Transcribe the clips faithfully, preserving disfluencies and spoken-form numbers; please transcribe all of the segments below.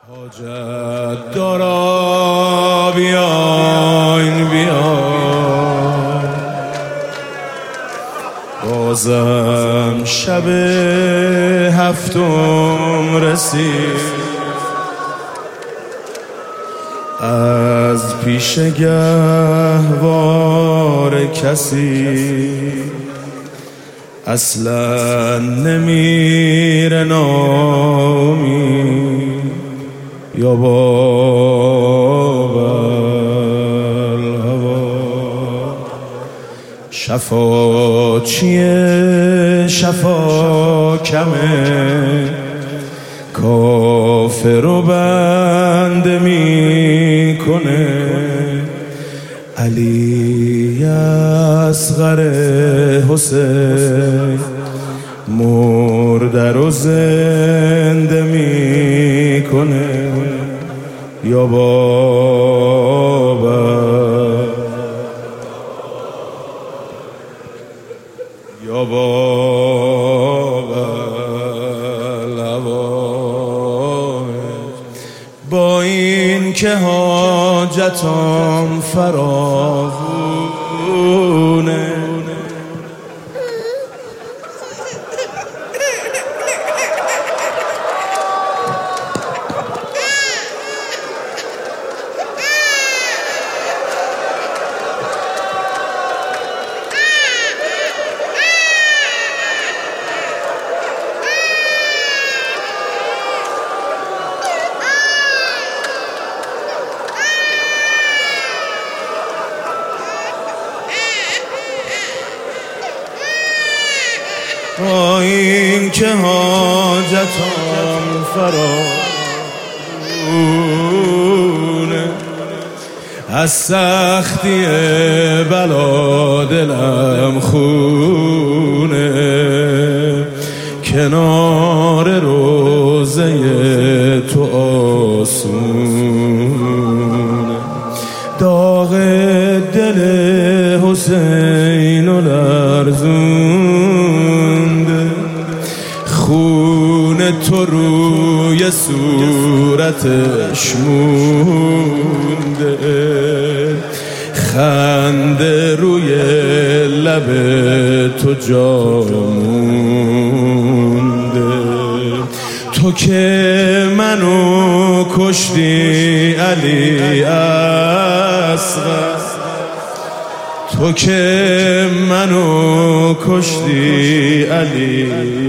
حاجت دارا بیاین بیاین، بازم شب هفتم رسید، از پیش گهوار کسی اصلا نمیره نامی. یا باب الهوا شفا چیه شفا کمه، کافر و بنده میکنه. علی اصغر حسین مرده رو زنده میکنه. یا بابا یا بابا با این که حاجتم فراوونه، با این که حاجتم فراوونه، از سختی بلا دلم خونه. کنار روزه تو آسونه، داغ دل حسین و لرزونده. خون تو روی صورتش مونده، خنده روی لب تو جا مونده. تو که منو کشتی علی اصغر، تو که منو کشتی علی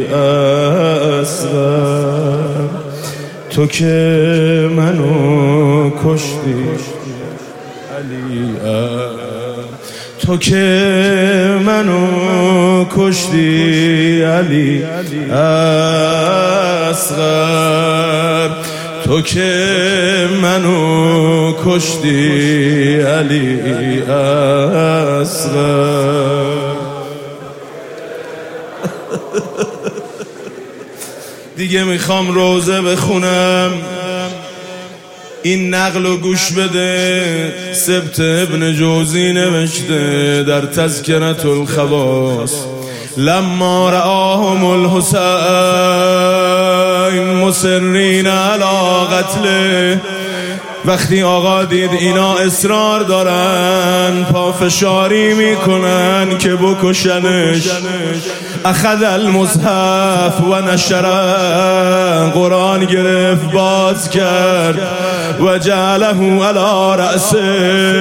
اصغر، تو که منو کشتی علی اصغر، تو که منو کشتی علی اصغر، تو که منو کشتی علی اصغر. دیگه میخوام روزه بخونم، این نقل و گوش بده. سبت ابن جوزی نوشته در تذکرة الخواص: لما رآهم الحسین مصرین علی قتله، وقتی آقا دید اینا اصرار دارن، پافشاری میکنن که بکشنش، اخذ المصحف و نشر، قرآن گرفت باز کرد، و جعله علی رأسه،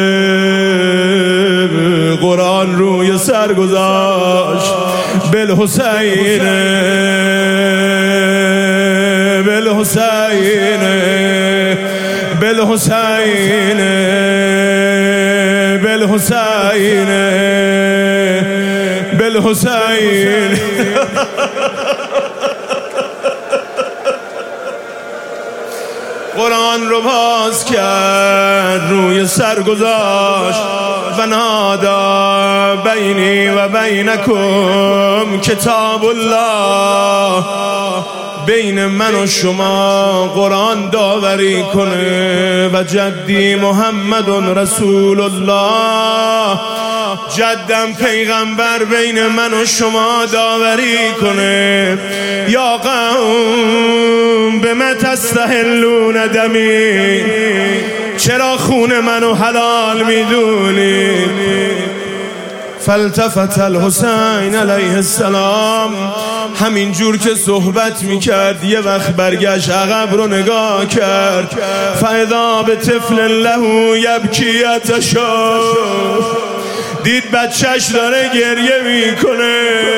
قرآن روی سر گذاشت. بالحسین بالحسین بالحسین بالحسین بالحسین. قرآن رو باز کرد، روی سر گذاشت. و نادا بینی و بینکم کتاب الله، بین من و شما قرآن داوری کنه. و جدی محمد رسول الله، جدم پیغمبر بین من و شما داوری کنه. یا قوم بما تستحلون دمی، چرا خون منو حلال میدونی؟ فالتفت الحسین علیه السلام، همین جور که صحبت میکرد یه وقت برگشت عقب رو نگاه کرد. فاذا بطفل له یبکی یتشا، دید بچهش داره گریه میکنه.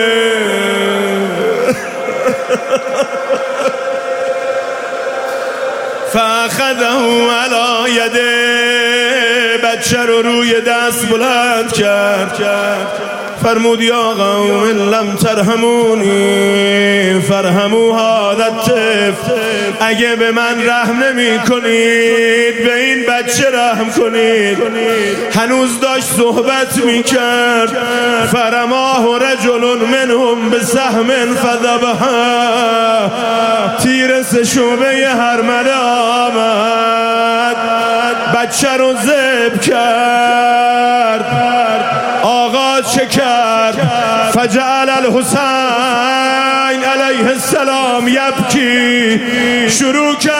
فاخذه علی یده، بچه رو روی دست بلند کرد. فرمود یا قوم ان لم ترحمونی فرحموا هذا الطفل، اگه به من رحم نمی کنید به این بچه رحم کنید. هنوز داشت صحبت می کرد. فرماه رجل منهم بسهم فذبحه، تیر سه شعبه هرمله آمد، بچه رو ذبح کرد. آقا چه کرد؟ فجعل الحسین علیه السلام یبکی، شروع کرد